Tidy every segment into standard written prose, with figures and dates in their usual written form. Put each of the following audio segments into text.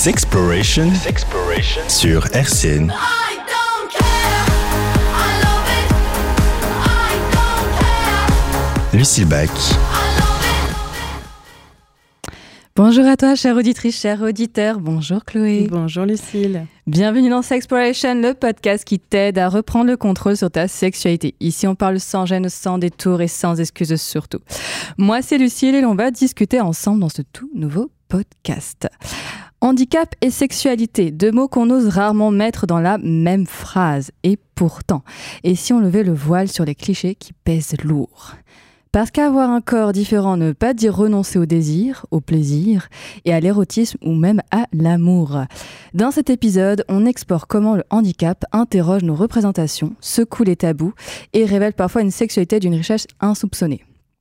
Sexploration sur RCN. Lucille Bach. Bonjour à toi, chère auditrice, chère auditeur. Bonjour Chloé. Bonjour Lucille. Bienvenue dans Sexploration, le podcast qui t'aide à reprendre le contrôle sur ta sexualité. Ici, on parle sans gêne, sans détour et sans excuses surtout. Moi, c'est Lucille et l'on va discuter ensemble dans ce tout nouveau podcast. Handicap et sexualité, deux mots qu'on ose rarement mettre dans la même phrase. Et pourtant, et si on levait le voile sur les clichés qui pèsent lourd ? Parce qu'avoir un corps différent ne veut pas dire renoncer au désir, au plaisir et à l'érotisme ou même à l'amour. Dans cet épisode, on explore comment le handicap interroge nos représentations, secoue les tabous et révèle parfois une sexualité d'une richesse insoupçonnée.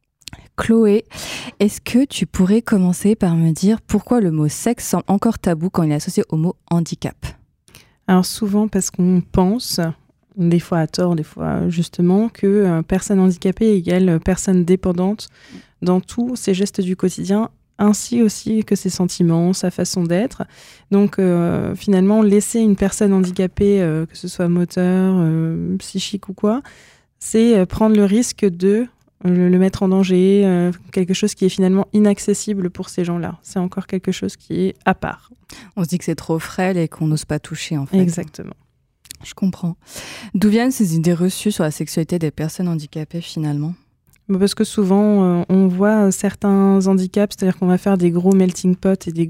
Chloé, est-ce que tu pourrais commencer par me dire pourquoi le mot sexe semble encore tabou quand il est associé au mot handicap ? Alors souvent parce qu'on pense, des fois à tort, des fois justement, que personne handicapée égale personne dépendante dans tous ses gestes du quotidien, ainsi aussi que ses sentiments, sa façon d'être. Donc finalement, laisser une personne handicapée, que ce soit moteur, psychique ou quoi, c'est prendre le risque de le mettre en danger, quelque chose qui est finalement inaccessible pour ces gens-là. C'est encore quelque chose qui est à part. On se dit que c'est trop frêle et qu'on n'ose pas toucher en fait. Exactement. Je comprends. D'où viennent ces idées reçues sur la sexualité des personnes handicapées finalement ? Parce que souvent, on voit certains handicaps, c'est-à-dire qu'on va faire des gros melting pots et des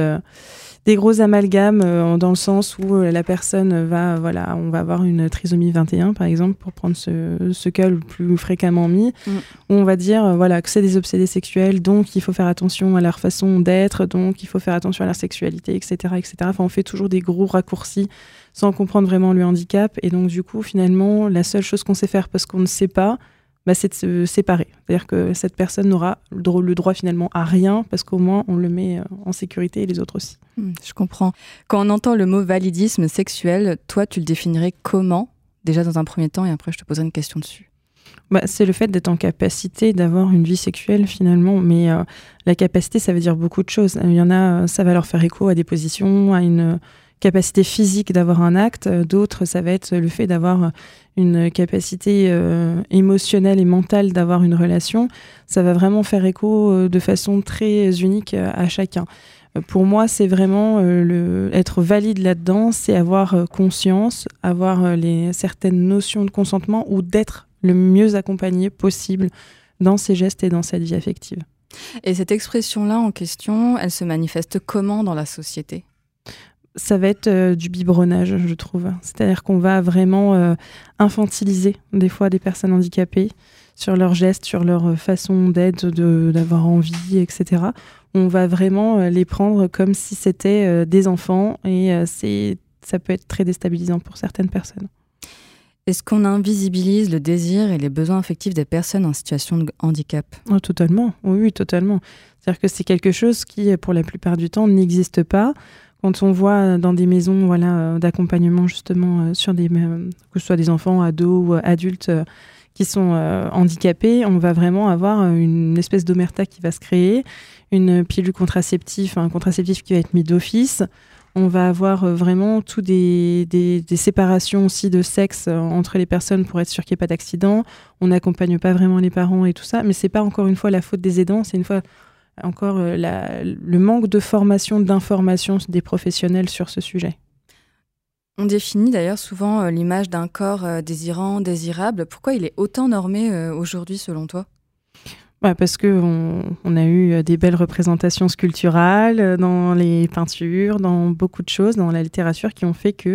gros amalgames dans le sens où la personne va, on va avoir une trisomie 21 par exemple, pour prendre ce cas le plus fréquemment mis, où on va dire que c'est des obsédés sexuels, donc il faut faire attention à leur façon d'être, donc il faut faire attention à leur sexualité, etc., etc. Enfin, on fait toujours des gros raccourcis sans comprendre vraiment le handicap, et donc du coup, finalement, la seule chose qu'on sait faire parce qu'on ne sait pas, c'est de se séparer. C'est-à-dire que cette personne n'aura le droit finalement à rien parce qu'au moins on le met en sécurité et les autres aussi. Je comprends. Quand on entend le mot validisme sexuel, toi tu le définirais comment ? Déjà dans un premier temps et après je te poserai une question dessus. C'est le fait d'être en capacité d'avoir une vie sexuelle finalement, mais la capacité ça veut dire beaucoup de choses. Il y en a, ça va leur faire écho à des positions, à une capacité physique d'avoir un acte, d'autres ça va être le fait d'avoir une capacité émotionnelle et mentale d'avoir une relation. Ça va vraiment faire écho de façon très unique à chacun. Pour moi, c'est vraiment être valide là-dedans, c'est avoir conscience, avoir certaines notions de consentement ou d'être le mieux accompagné possible dans ses gestes et dans cette vie affective. Et cette expression-là en question, elle se manifeste comment dans la société ? Ça va être du biberonnage, je trouve. C'est-à-dire qu'on va vraiment infantiliser des fois des personnes handicapées sur leurs gestes, sur leur façon d'être, d'avoir envie, etc. On va vraiment les prendre comme si c'était des enfants et ça peut être très déstabilisant pour certaines personnes. Est-ce qu'on invisibilise le désir et les besoins affectifs des personnes en situation de handicap ? Oh, totalement, oui, totalement. C'est-à-dire que c'est quelque chose qui, pour la plupart du temps, n'existe pas. Quand on voit dans des maisons d'accompagnement justement sur que ce soit des enfants, ados ou adultes qui sont handicapés, on va vraiment avoir une espèce d'omerta qui va se créer, une pilule contraceptive, un contraceptif qui va être mis d'office. On va avoir vraiment tout des séparations aussi de sexe entre les personnes pour être sûr qu'il n'y ait pas d'accident. On n'accompagne pas vraiment les parents et tout ça, mais c'est pas encore une fois la faute des aidants, c'est une fois encore le manque de formation, d'information des professionnels sur ce sujet. On définit d'ailleurs souvent l'image d'un corps désirant, désirable. Pourquoi il est autant normé aujourd'hui selon toi ? Parce qu'on a eu des belles représentations sculpturales dans les peintures, dans beaucoup de choses, dans la littérature, qui ont fait que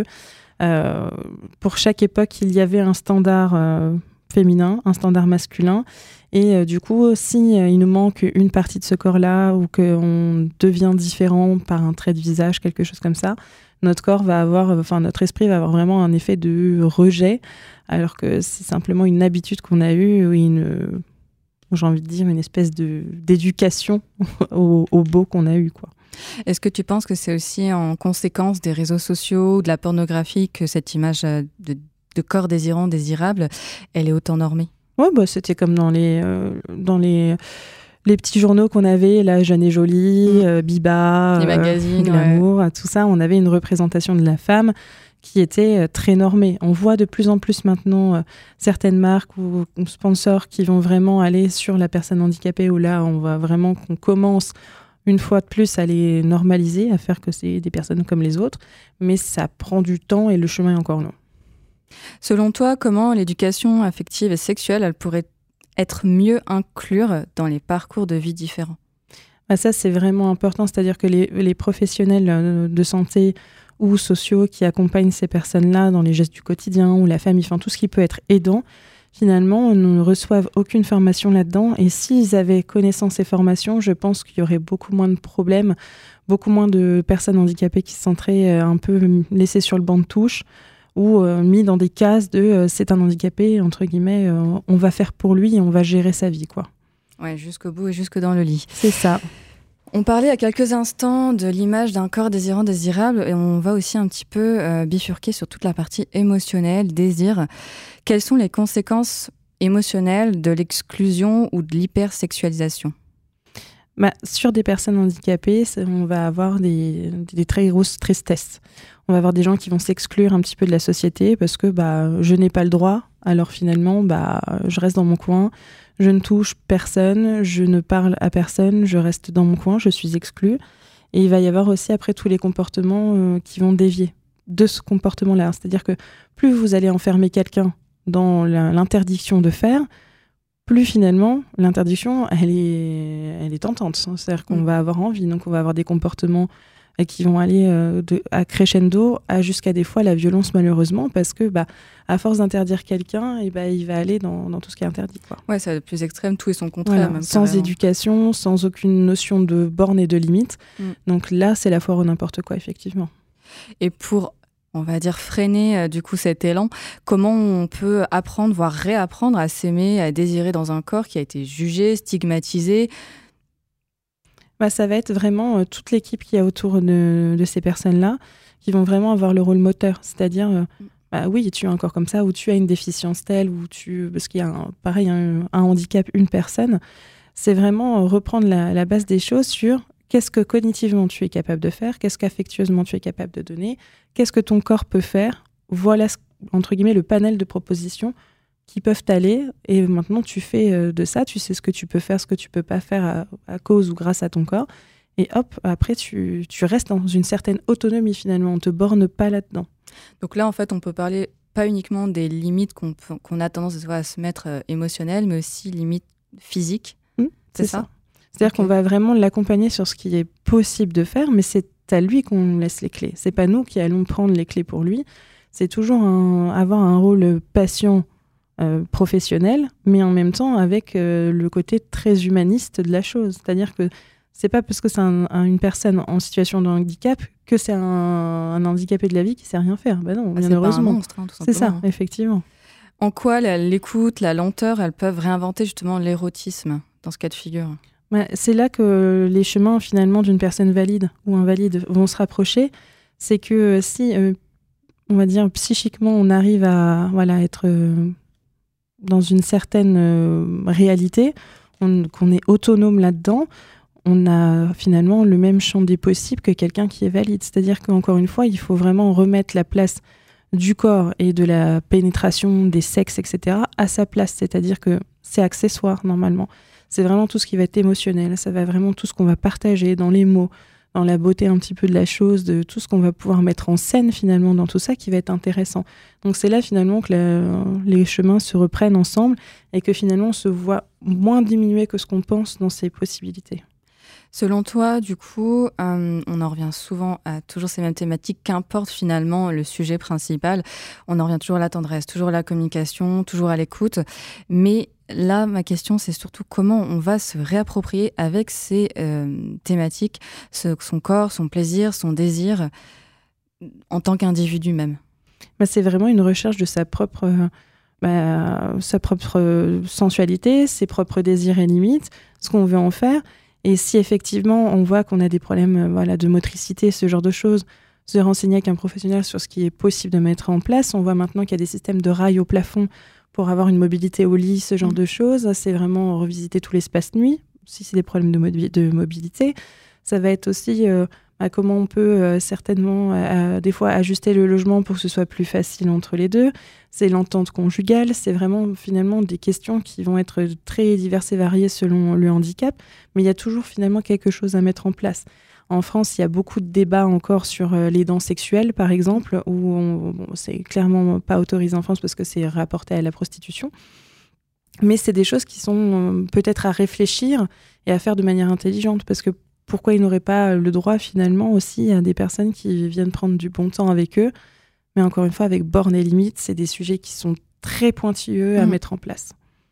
pour chaque époque, il y avait un standard féminin, un standard masculin. Et du coup, si il nous manque une partie de ce corps-là ou qu'on devient différent par un trait de visage, quelque chose comme ça, notre esprit va avoir vraiment un effet de rejet, alors que c'est simplement une habitude qu'on a eue, j'ai envie de dire une espèce d'éducation au beau qu'on a eu, quoi. Est-ce que tu penses que c'est aussi en conséquence des réseaux sociaux ou de la pornographie que cette image de corps désirant, désirable, elle est autant normée ? Ouais, c'était comme dans les les petits journaux qu'on avait, La Jeune et Jolie, Biba, les magazines, Glamour, tout ça, on avait une représentation de la femme qui était très normée. On voit de plus en plus maintenant certaines marques ou sponsors qui vont vraiment aller sur la personne handicapée, où là, on voit vraiment qu'on commence une fois de plus à les normaliser, à faire que c'est des personnes comme les autres, mais ça prend du temps et le chemin est encore long. Selon toi, comment l'éducation affective et sexuelle, elle pourrait être mieux inclure dans les parcours de vie différents ? Ça, c'est vraiment important, c'est-à-dire que les professionnels de santé ou sociaux qui accompagnent ces personnes-là dans les gestes du quotidien ou la famille, enfin tout ce qui peut être aidant, finalement, ne reçoivent aucune formation là-dedans. Et s'ils avaient connaissance et formation, je pense qu'il y aurait beaucoup moins de problèmes, beaucoup moins de personnes handicapées qui se sentiraient un peu laissées sur le banc de touche ou mis dans des cases de c'est un handicapé, entre guillemets, on va faire pour lui et on va gérer sa vie, quoi. Ouais, jusqu'au bout et jusque dans le lit. C'est ça. On parlait il y a quelques instants de l'image d'un corps désirant, désirable, et on va aussi un petit peu bifurquer sur toute la partie émotionnelle, désir. Quelles sont les conséquences émotionnelles de l'exclusion ou de l'hypersexualisation ? Sur des personnes handicapées, on va avoir des très grosses tristesses. On va avoir des gens qui vont s'exclure un petit peu de la société parce que je n'ai pas le droit. Alors finalement, je reste dans mon coin, je ne touche personne, je ne parle à personne, je reste dans mon coin, je suis exclue. Et il va y avoir aussi après tous les comportements qui vont dévier de ce comportement-là. C'est-à-dire que plus vous allez enfermer quelqu'un dans l'interdiction de faire, plus finalement, l'interdiction, elle est tentante. C'est-à-dire qu'on va avoir envie, donc on va avoir des comportements qui vont aller à crescendo jusqu'à des fois la violence, malheureusement, parce que à force d'interdire quelqu'un, il va aller dans tout ce qui est interdit, quoi. Ouais, c'est le plus extrême, tout et son contraire. Voilà, même sans éducation, sans aucune notion de borne et de limite. Donc là, c'est la foire au n'importe quoi, effectivement. Et pour, on va dire, freiner du coup cet élan, comment on peut apprendre, voire réapprendre à s'aimer, à désirer dans un corps qui a été jugé, stigmatisé ? Ça va être vraiment toute l'équipe qui est autour de ces personnes-là qui vont vraiment avoir le rôle moteur. C'est-à-dire, oui, tu as un corps comme ça, ou tu as une déficience telle, parce qu'il y a un handicap, une personne. C'est vraiment reprendre la base des choses sur qu'est-ce que cognitivement tu es capable de faire, qu'est-ce qu'affectueusement tu es capable de donner, qu'est-ce que ton corps peut faire. Voilà, entre guillemets, le panel de propositions qui peuvent t'aller, et maintenant tu fais de ça, tu sais ce que tu peux faire, ce que tu peux pas faire à cause ou grâce à ton corps, et hop, après tu restes dans une certaine autonomie finalement, on te borne pas là-dedans. Donc là en fait on peut parler pas uniquement des limites qu'on a tendance à se mettre émotionnelles, mais aussi limites physiques, c'est ça. C'est-à-dire qu'on va vraiment l'accompagner sur ce qui est possible de faire, mais c'est à lui qu'on laisse les clés, c'est pas nous qui allons prendre les clés pour lui, c'est toujours avoir un rôle patient, professionnel, mais en même temps avec le côté très humaniste de la chose. C'est-à-dire que c'est pas parce que c'est une personne en situation de handicap que c'est un handicapé de la vie qui sait rien faire. Non, bien heureusement. C'est pas un monstre, tout simplement. C'est ça, effectivement. En quoi l'écoute, la lenteur, elles peuvent réinventer justement l'érotisme dans ce cas de figure ? C'est là que les chemins finalement d'une personne valide ou invalide vont se rapprocher. C'est que si, on va dire, psychiquement, on arrive à être dans une certaine réalité, qu'on est autonome là-dedans, on a finalement le même champ des possibles que quelqu'un qui est valide. C'est-à-dire qu'encore une fois, il faut vraiment remettre la place du corps et de la pénétration des sexes, etc., à sa place. C'est-à-dire que c'est accessoire, normalement. C'est vraiment tout ce qui va être émotionnel. Ça va vraiment tout ce qu'on va partager dans les mots, dans la beauté un petit peu de la chose, de tout ce qu'on va pouvoir mettre en scène finalement dans tout ça qui va être intéressant. Donc c'est là finalement que les chemins se reprennent ensemble et que finalement on se voit moins diminué que ce qu'on pense dans ces possibilités. Selon toi, du coup, on en revient souvent à toujours ces mêmes thématiques, qu'importe finalement le sujet principal, on en revient toujours à la tendresse, toujours à la communication, toujours à l'écoute. Mais là, ma question, c'est surtout comment on va se réapproprier avec ces thématiques, son corps, son plaisir, son désir, en tant qu'individu même. C'est vraiment une recherche de sa propre sensualité, ses propres désirs et limites, ce qu'on veut en faire. Et si effectivement on voit qu'on a des problèmes de motricité, ce genre de choses, se renseigner avec un professionnel sur ce qui est possible de mettre en place. On voit maintenant qu'il y a des systèmes de rails au plafond pour avoir une mobilité au lit, ce genre de choses. C'est vraiment revisiter tout l'espace nuit, si c'est des problèmes de mobilité. Ça va être aussi comment on peut certainement des fois ajuster le logement pour que ce soit plus facile entre les deux. C'est l'entente conjugale, c'est vraiment finalement des questions qui vont être très diverses et variées selon le handicap, mais il y a toujours finalement quelque chose à mettre en place. En France, il y a beaucoup de débats encore sur les dents sexuelles, par exemple, où c'est clairement pas autorisé en France parce que c'est rapporté à la prostitution. Mais c'est des choses qui sont peut-être à réfléchir et à faire de manière intelligente, parce que pourquoi ils n'auraient pas le droit finalement aussi à des personnes qui viennent prendre du bon temps avec eux, mais encore une fois avec bornes et limites, c'est des sujets qui sont très pointilleux à mettre en place.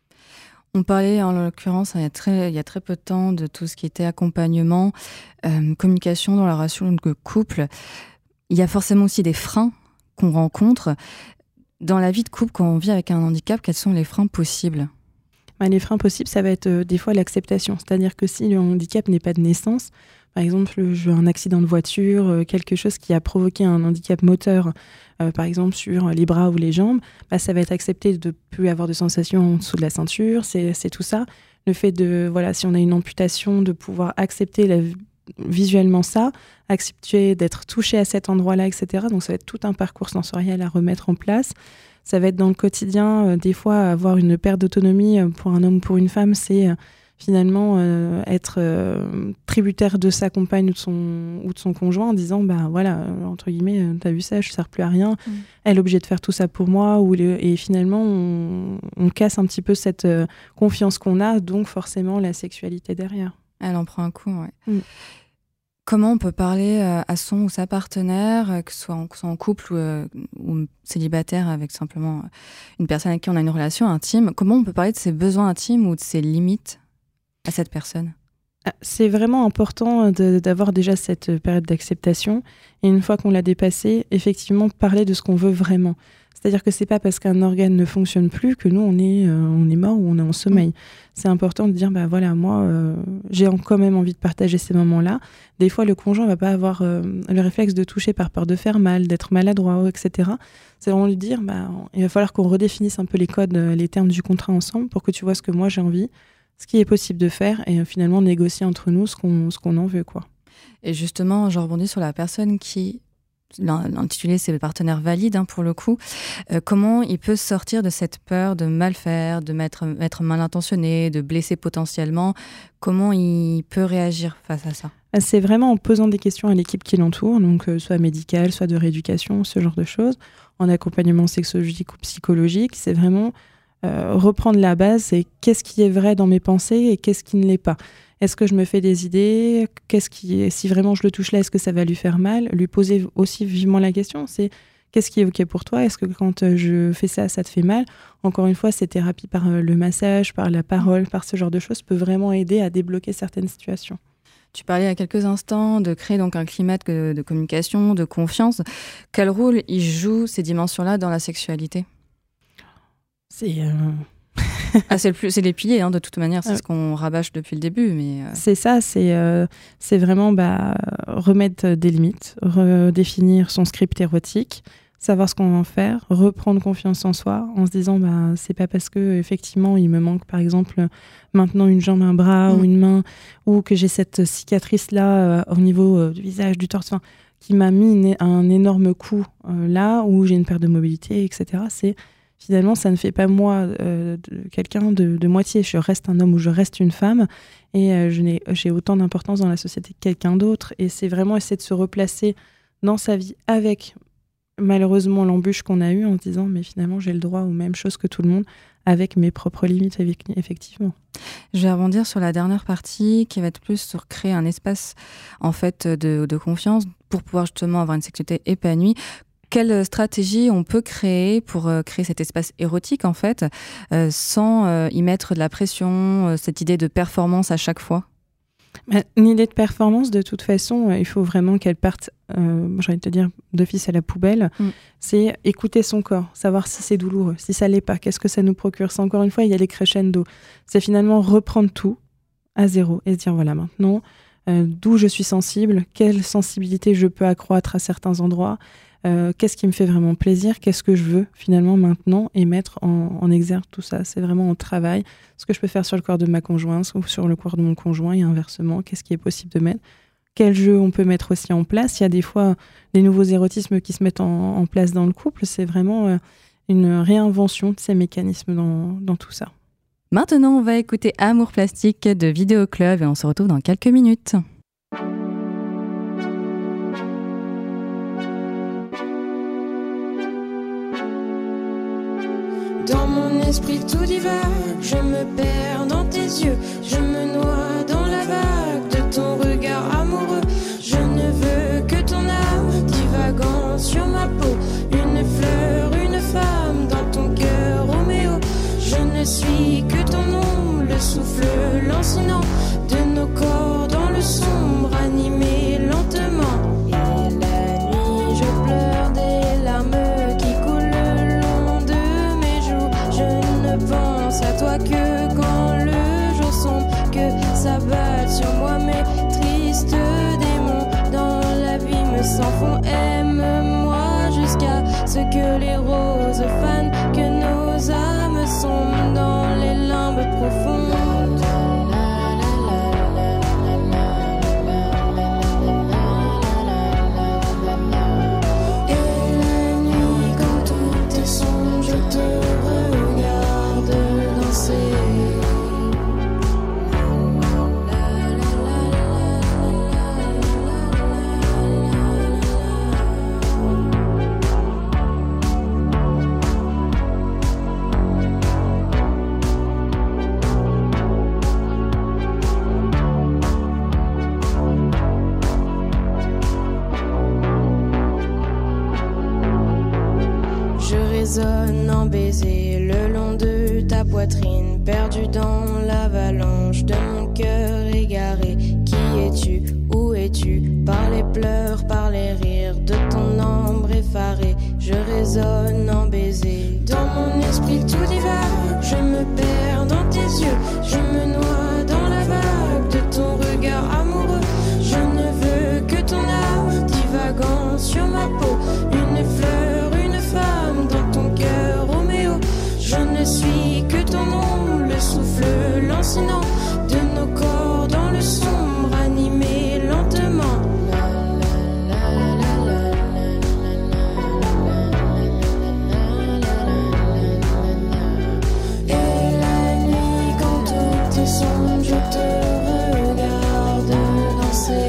On parlait en l'occurrence il y a très peu de temps de tout ce qui était accompagnement, communication dans la relation de couple. Il y a forcément aussi des freins qu'on rencontre. Dans la vie de couple, quand on vit avec un handicap, quels sont les freins possibles ? Les freins possibles, ça va être des fois l'acceptation. C'est-à-dire que si le handicap n'est pas de naissance, par exemple un accident de voiture, quelque chose qui a provoqué un handicap moteur, par exemple sur les bras ou les jambes, ça va être accepté de ne plus avoir de sensation en dessous de la ceinture, c'est tout ça. Le fait de, si on a une amputation, de pouvoir accepter visuellement ça, accepter d'être touché à cet endroit-là, etc. Donc ça va être tout un parcours sensoriel à remettre en place. Ça va être dans le quotidien, des fois, avoir une perte d'autonomie pour un homme ou pour une femme, c'est finalement être tributaire de sa compagne ou de son conjoint en disant, entre guillemets, t'as vu ça, je ne sers plus à rien, elle est obligée de faire tout ça pour moi, et finalement, on casse un petit peu cette confiance qu'on a, donc forcément la sexualité derrière. Elle en prend un coup, ouais. Comment on peut parler à son ou sa partenaire, que ce soit en couple ou célibataire avec simplement une personne avec qui on a une relation intime, comment on peut parler de ses besoins intimes ou de ses limites à cette personne ? C'est vraiment important d'avoir déjà cette période d'acceptation et une fois qu'on l'a dépassée, effectivement parler de ce qu'on veut vraiment. C'est-à-dire que c'est pas parce qu'un organe ne fonctionne plus que nous on est mort ou on est en sommeil. C'est important de dire moi j'ai quand même envie de partager ces moments-là. Des fois le conjoint va pas avoir le réflexe de toucher par peur de faire mal, d'être maladroit, etc. C'est vraiment lui dire il va falloir qu'on redéfinisse un peu les codes, les termes du contrat ensemble pour que tu vois ce que moi j'ai envie, ce qui est possible de faire et finalement négocier entre nous ce qu'on en veut, quoi. Et justement, je rebondis sur la personne qui l'intitulé c'est le partenaire valide pour le coup. Comment il peut sortir de cette peur de mal faire, de être mal intentionné, de blesser potentiellement? Comment il peut réagir face à ça? C'est vraiment en posant des questions à l'équipe qui l'entoure, donc soit médicale, soit de rééducation, ce genre de choses, en accompagnement sexologique ou psychologique. C'est vraiment reprendre la base, c'est qu'est-ce qui est vrai dans mes pensées et qu'est-ce qui ne l'est pas. Est-ce que je me fais des idées ? Si vraiment je le touche là, est-ce que ça va lui faire mal ? Lui poser aussi vivement la question, c'est qu'est-ce qui est OK pour toi ? Est-ce que quand je fais ça, ça te fait mal ? Encore une fois, ces thérapies par le massage, par la parole, par ce genre de choses, peut vraiment aider à débloquer certaines situations. Tu parlais il y a quelques instants de créer donc un climat de communication, de confiance. Quel rôle il joue ces dimensions-là dans la sexualité ? C'est les piliers, de toute manière, c'est ce qu'on rabâche depuis le début. Mais c'est ça, c'est vraiment remettre des limites, redéfinir son script érotique, savoir ce qu'on va en faire, reprendre confiance en soi en se disant c'est pas parce que effectivement il me manque par exemple maintenant une jambe, un bras ou une main, ou que j'ai cette cicatrice là au niveau du visage, du torse, qui m'a mis un énorme coup là où j'ai une perte de mobilité, etc. Finalement, ça ne fait pas moi quelqu'un de moitié. Je reste un homme ou je reste une femme et j'ai autant d'importance dans la société que quelqu'un d'autre. Et c'est vraiment essayer de se replacer dans sa vie avec, malheureusement, l'embûche qu'on a eue en se disant mais finalement, j'ai le droit aux mêmes choses que tout le monde avec mes propres limites, effectivement. Je vais rebondir sur la dernière partie qui va être plus sur créer un espace en fait, de confiance pour pouvoir justement avoir une sexualité épanouie. Quelle stratégie on peut créer pour créer cet espace érotique, en fait, sans y mettre de la pression, cette idée de performance à chaque fois ? Une idée de performance, de toute façon, il faut vraiment qu'elle parte, j'ai envie de te dire, d'office à la poubelle. C'est écouter son corps, savoir si c'est douloureux, si ça l'est pas, qu'est-ce que ça nous procure. C'est encore une fois, il y a les crescendo. C'est finalement reprendre tout à zéro et se dire, voilà, maintenant, d'où je suis sensible, quelle sensibilité je peux accroître à certains endroits, qu'est-ce qui me fait vraiment plaisir, qu'est-ce que je veux finalement maintenant, et mettre en exergue tout ça. C'est vraiment un travail, ce que je peux faire sur le corps de ma conjointe ou sur le corps de mon conjoint, et inversement, qu'est-ce qui est possible de mettre, quel jeu on peut mettre aussi en place. Il y a des fois des nouveaux érotismes qui se mettent en place dans le couple, c'est vraiment une réinvention de ces mécanismes dans tout ça. Maintenant, on va écouter Amour plastique de Vidéo Club et on se retrouve dans quelques minutes. Dans mon esprit tout divague, je me perds dans tes yeux, je me noie dans la vague de ton regard amoureux. Je ne veux que ton âme divagant sur ma peau, une fleur, une femme dans ton cœur, Roméo. Je ne suis que ton ombre, le souffle lancinant de nos corps dans le sombre, animé lentement. Et la nuit, je pleure des larmes qui coulent le long de mes joues. Je ne pense à toi que quand le jour sombre, que s'abattent sur moi mes tristes démons. Dans l'abîme sans fond, aime-moi jusqu'à ce que les roses fanent, que nos âmes sombrent dans les limbes profondes. En baiser le long de ta poitrine, perdu dans l'avalanche de mon cœur égaré. Qui es-tu? Où es-tu? Par les pleurs, par les rires de ton ombre effarée, je résonne en baiser. Dans mon esprit tout divague, je me perds dans tes yeux, je me noie dans la vague de ton regard amoureux. Je ne veux que ton âme divagant sur ma peau, une fleur, une femme dans ton cœur, Roméo. Je ne suis que ton ombre, le souffle lancinant de nos corps dans le sombre, animé lentement. Et la nuit, quand tout est sombre, je te regarde danser.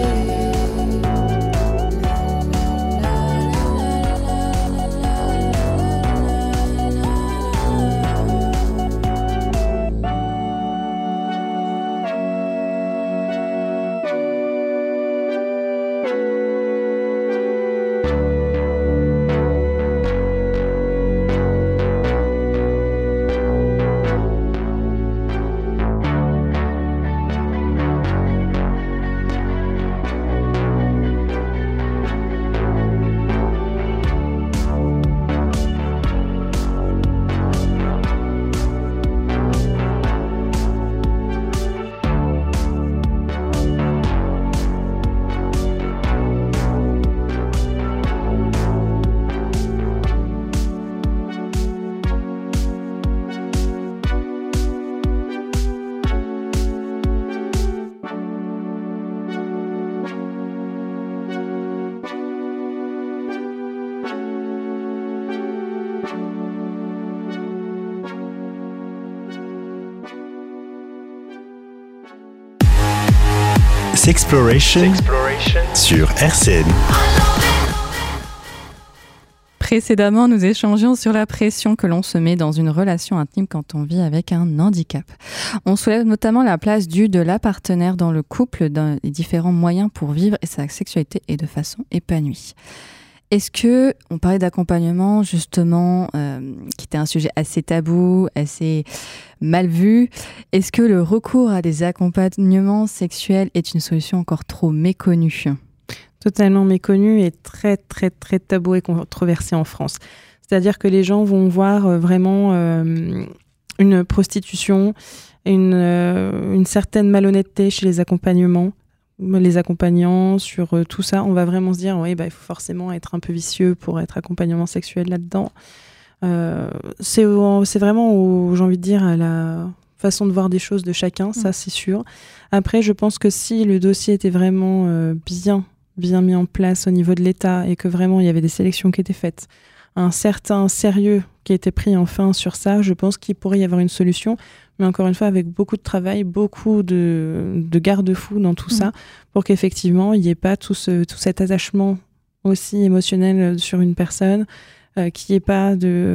Sexploration sur RCN. Précédemment, nous échangions sur la pression que l'on se met dans une relation intime quand on vit avec un handicap. On soulève notamment la place due de la partenaire dans le couple, dans les différents moyens pour vivre sa sexualité et de façon épanouie. Est-ce que, on parlait d'accompagnement justement, qui était un sujet assez tabou, assez mal vu, est-ce que le recours à des accompagnements sexuels est une solution encore trop méconnue ? Totalement méconnue et très très très tabou et controversé en France. C'est-à-dire que les gens vont voir vraiment une prostitution, une certaine malhonnêteté chez les accompagnements les accompagnants, sur tout ça. On va vraiment se dire, oui, il faut forcément être un peu vicieux pour être accompagnement sexuel là-dedans. C'est vraiment, j'ai envie de dire, à la façon de voir des choses de chacun, ça c'est sûr. Après, je pense que si le dossier était vraiment bien mis en place au niveau de l'État et que vraiment il y avait des sélections qui étaient faites, un certain sérieux qui était pris enfin sur ça, je pense qu'il pourrait y avoir une solution. Mais encore une fois, avec beaucoup de travail, beaucoup de garde-fous dans tout ça, pour qu'effectivement, il n'y ait pas tout cet attachement aussi émotionnel sur une personne, qu'il n'y ait pas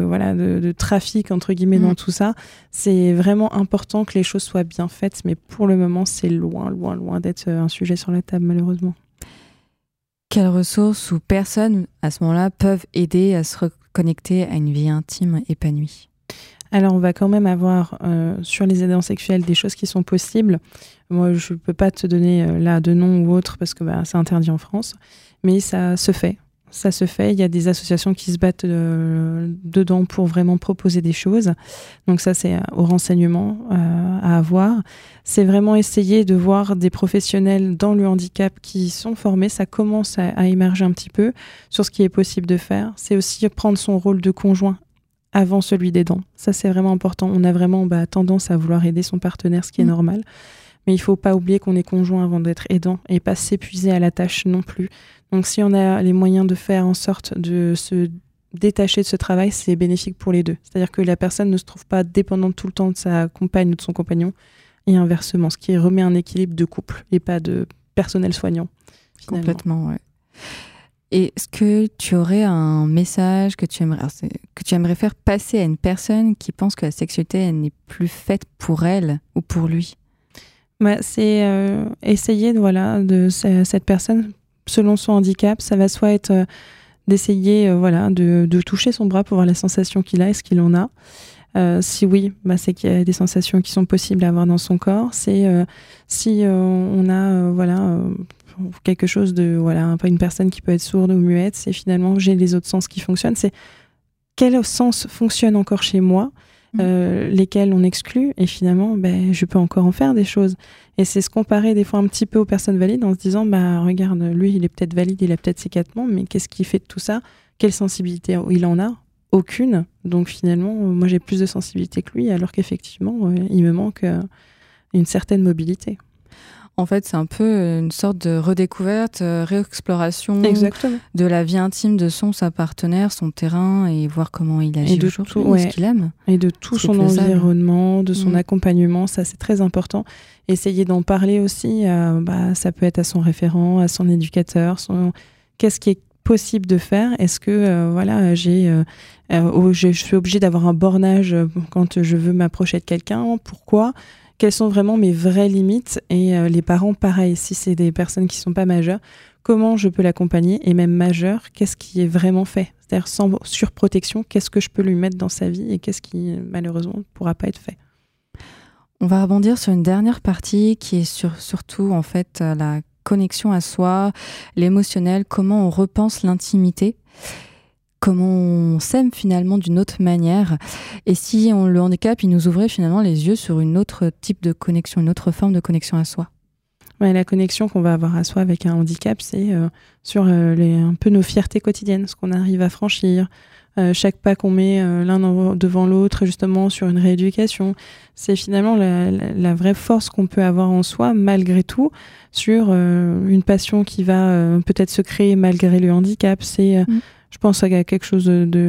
de trafic, entre guillemets, dans tout ça. C'est vraiment important que les choses soient bien faites, mais pour le moment, c'est loin d'être un sujet sur la table, malheureusement. Quelles ressources ou personnes, à ce moment-là, peuvent aider à se reconnecter à une vie intime épanouie ? Alors, on va quand même avoir sur les aidants sexuels des choses qui sont possibles. Moi, je ne peux pas te donner là de nom ou autre parce que c'est interdit en France. Mais ça se fait. Ça se fait. Il y a des associations qui se battent dedans pour vraiment proposer des choses. Donc ça, c'est au renseignement à avoir. C'est vraiment essayer de voir des professionnels dans le handicap qui sont formés. Ça commence à émerger un petit peu sur ce qui est possible de faire. C'est aussi prendre son rôle de conjoint avant celui d'aidant. Ça, c'est vraiment important. On a vraiment tendance à vouloir aider son partenaire, ce qui est normal. Mais il ne faut pas oublier qu'on est conjoint avant d'être aidant et pas s'épuiser à la tâche non plus. Donc, si on a les moyens de faire en sorte de se détacher de ce travail, c'est bénéfique pour les deux. C'est-à-dire que la personne ne se trouve pas dépendante tout le temps de sa compagne ou de son compagnon et inversement, ce qui remet un équilibre de couple et pas de personnel soignant. Finalement. Complètement, ouais. Et est-ce que tu aurais un message que tu aimerais faire passer à une personne qui pense que la sexualité elle n'est plus faite pour elle ou pour lui ? C'est essayer de cette personne, selon son handicap, ça va soit être d'essayer de toucher son bras pour voir la sensation qu'il a, est-ce qu'il en a. Si oui, c'est qu'il y a des sensations qui sont possibles à avoir dans son corps. C'est si on a quelque chose de une personne qui peut être sourde ou muette, c'est finalement j'ai les autres sens qui fonctionnent. C'est quel sens fonctionne encore chez moi, lesquels on exclut, et finalement je peux encore en faire des choses. Et c'est se comparer des fois un petit peu aux personnes valides en se disant regarde, lui il est peut-être valide, il a peut-être ses 4 membres, mais qu'est-ce qui fait de tout ça ? Quelle sensibilité il en a ? Aucune. Donc finalement moi j'ai plus de sensibilité que lui, alors qu'effectivement il me manque une certaine mobilité. En fait, c'est un peu une sorte de redécouverte, réexploration Exactement. De la vie intime de sa partenaire, son terrain, et voir comment il agit aujourd'hui, ce qu'il aime. Et de tout son environnement, de son accompagnement, ça c'est très important. Essayer d'en parler aussi, ça peut être à son référent, à son éducateur, qu'est-ce qui est possible de faire ? Est-ce que je suis obligée d'avoir un bornage quand je veux m'approcher de quelqu'un ? Pourquoi ? Quelles sont vraiment mes vraies limites ? Et les parents, pareil, si c'est des personnes qui ne sont pas majeures, comment je peux l'accompagner ? Et même majeure, qu'est-ce qui est vraiment fait ? C'est-à-dire sans surprotection, qu'est-ce que je peux lui mettre dans sa vie et qu'est-ce qui, malheureusement, ne pourra pas être fait ? On va rebondir sur une dernière partie qui est surtout, en fait, la connexion à soi, l'émotionnel, comment on repense l'intimité. Comment on s'aime finalement d'une autre manière, et si le handicap il nous ouvrait finalement les yeux sur une autre type de connexion, une autre forme de connexion à soi. La connexion qu'on va avoir à soi avec un handicap, c'est sur un peu nos fiertés quotidiennes, ce qu'on arrive à franchir, chaque pas qu'on met l'un devant l'autre justement sur une rééducation. C'est finalement la vraie force qu'on peut avoir en soi malgré tout sur une passion qui va peut-être se créer malgré le handicap. C'est je pense à quelque chose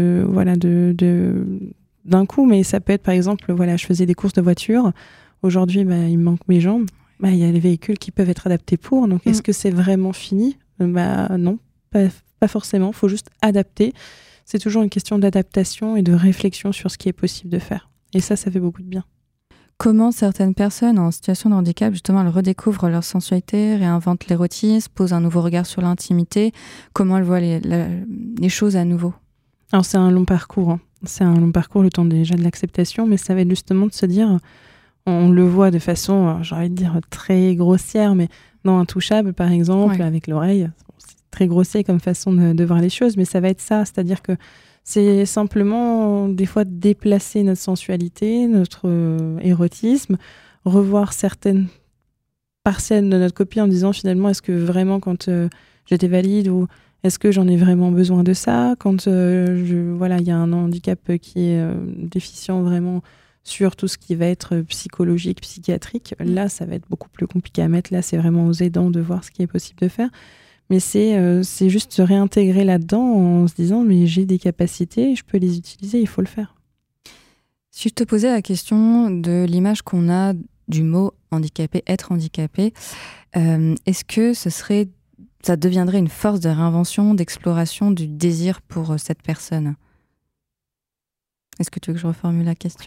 d'un coup, mais ça peut être par exemple, je faisais des courses de voiture. Aujourd'hui, il me manque mes jambes. Il y a les véhicules qui peuvent être adaptés pour. Donc, est-ce que c'est vraiment fini ? Non, pas forcément. Il faut juste adapter. C'est toujours une question d'adaptation et de réflexion sur ce qui est possible de faire. Et ça fait beaucoup de bien. Comment certaines personnes en situation de handicap, justement, elles redécouvrent leur sensualité, réinventent l'érotisme, posent un nouveau regard sur l'intimité. Comment elles voient les choses à nouveau ? Alors, c'est un long parcours. Hein. C'est un long parcours, le temps déjà de l'acceptation, mais ça va être justement de se dire, on le voit de façon, j'ai envie de dire, très grossière, mais dans Intouchable, par exemple, avec l'oreille, c'est très grossier comme façon de voir les choses, mais ça va être ça, c'est-à-dire que c'est simplement, des fois, déplacer notre sensualité, notre érotisme, revoir certaines partielle de notre copie en disant finalement est-ce que vraiment quand j'étais valide ou est-ce que j'en ai vraiment besoin de ça quand il y a un handicap qui est déficient vraiment sur tout ce qui va être psychologique, psychiatrique. Là, ça va être beaucoup plus compliqué à mettre. Là, c'est vraiment aux aidants de voir ce qui est possible de faire. Mais c'est juste se réintégrer là-dedans en se disant mais j'ai des capacités, je peux les utiliser, il faut le faire. Si je te posais la question de l'image qu'on a du mot handicapé, être handicapé, est-ce que ça deviendrait une force de réinvention, d'exploration du désir pour cette personne ? Est-ce que tu veux que je reformule la question ?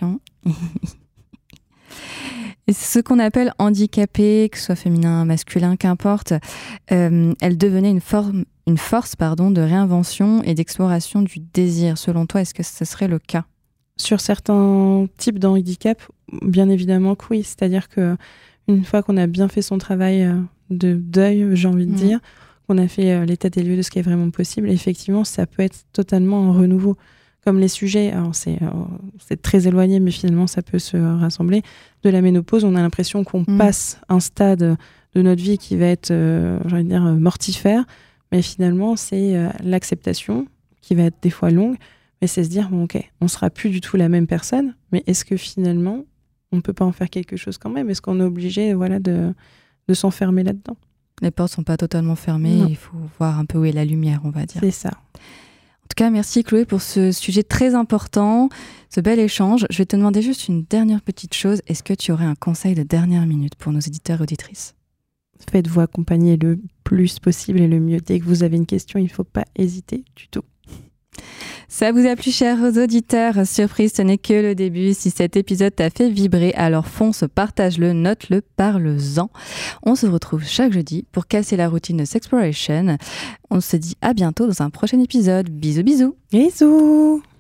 Et ce qu'on appelle handicapé, que ce soit féminin, masculin, qu'importe, elle devenait une force de réinvention et d'exploration du désir. Selon toi, est-ce que ce serait le cas ? Sur certains types de handicap, bien évidemment que oui. C'est-à-dire qu'une fois qu'on a bien fait son travail de deuil, j'ai envie de dire, qu'on a fait l'état des lieux de ce qui est vraiment possible, effectivement, ça peut être totalement un renouveau. Comme les sujets, alors c'est très éloigné, mais finalement ça peut se rassembler. De la ménopause, on a l'impression qu'on passe un stade de notre vie qui va être, j'ai envie de dire, mortifère, mais finalement c'est l'acceptation qui va être des fois longue, mais c'est se dire, bon ok, on sera plus du tout la même personne, mais est-ce que finalement on peut pas en faire quelque chose quand même ? Est-ce qu'on est obligé de s'enfermer là-dedans ? Les portes sont pas totalement fermées, il faut voir un peu où est la lumière, on va dire. C'est ça. En tout cas, merci Chloé pour ce sujet très important, ce bel échange. Je vais te demander juste une dernière petite chose. Est-ce que tu aurais un conseil de dernière minute pour nos éditeurs et auditrices ? Faites-vous accompagner le plus possible et le mieux. Dès que vous avez une question, il ne faut pas hésiter du tout. Ça vous a plu, chers auditeurs ? Surprise, ce n'est que le début. Si cet épisode t'a fait vibrer, alors fonce, partage-le, note-le, parle-en. On se retrouve chaque jeudi pour casser la routine de Sexploration. On se dit à bientôt dans un prochain épisode. Bisous, bisous. Bisous.